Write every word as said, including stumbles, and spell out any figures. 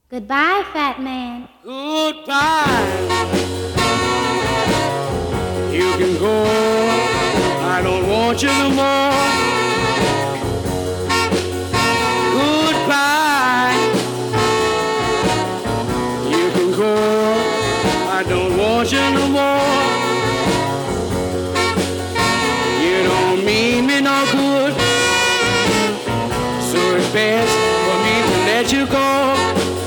Goodbye, fat man. Goodbye. You can go. I don't want you no more. Goodbye. You can go. I don't want you no more. You don't mean me no good. So it's best for me to let you go.